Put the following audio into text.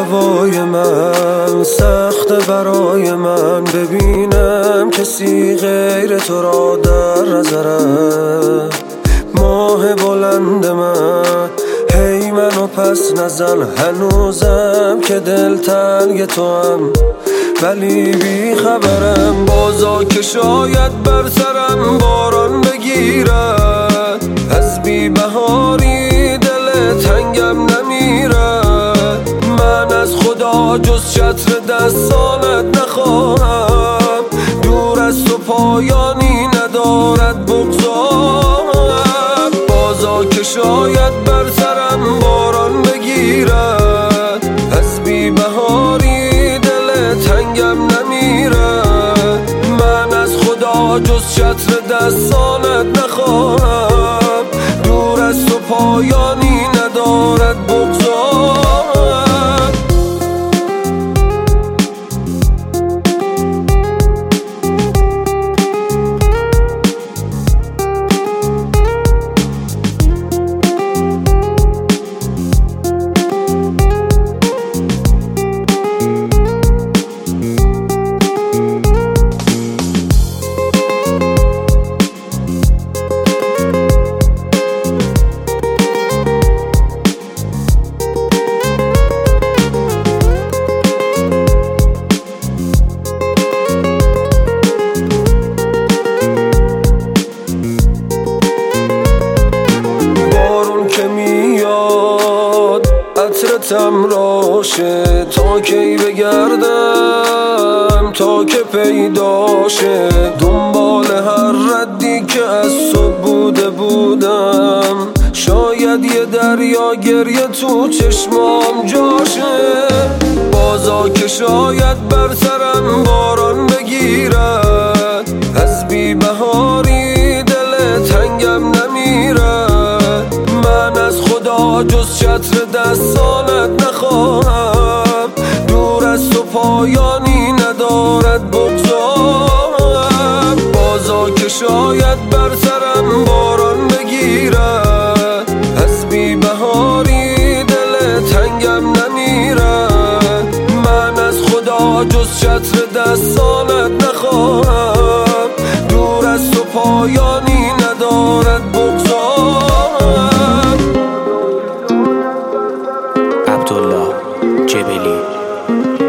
هوای من سخت برای من ببینم کسی غیر تو را در نظرم. ماه بلند من هی منو پس نزن، هنوزم که دل تنگ تو هم ولی بی خبرم. بازا که شاید بر سرم باران بگیرد، از بی بهاری دل تنگم نمیرد. من از خدا جز چتر دستانت نخواهم، دور از تو پایانی ندارد بگذارم. بازا که شاید بر سرم باران بگیرد، از بی بهاری دل تنگم نمیرد. من از خدا جز چتر دستانت نخواهم، دور از تو پایانی ندارد بگذارم. عطرتم راشه تا کی بگردم، تا که پیداشه دنبال هر ردی که از تو بودم. شاید یه دریا گریه تو چشمام جاشه. بازا که شاید بر سرم باران بگیرد، از بی بهاری دل تنگم نمیرد. من از خدا جز چتر دستانت نخواهم، دور از تو پایانی ندارد بگذارم. بازا که شاید بر سرم باران بگیرد، از بی بهاری دل تنگم نمیرد. من از خدا جز چتر دستانت نخواهم، دور از تو پایانی ندارد بگذارم. عبدالله جبلی